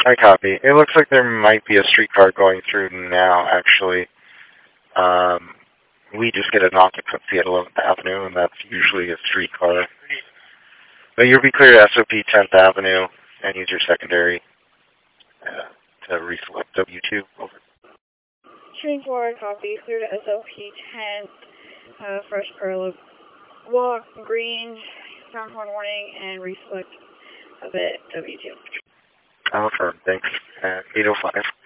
I copy. It looks like there might be a streetcar going through now, actually. We just get an occupancy at 11th Avenue, and that's usually a streetcar. But you'll be clear to SOP 10th Avenue and use your secondary to reselect W2. Over. Train 4, copy. Clear to SOP 10th, Fresh Pearl Walk, Green, sound horn warning, and reselect a bit W2. I'll affirm. Thanks. 805.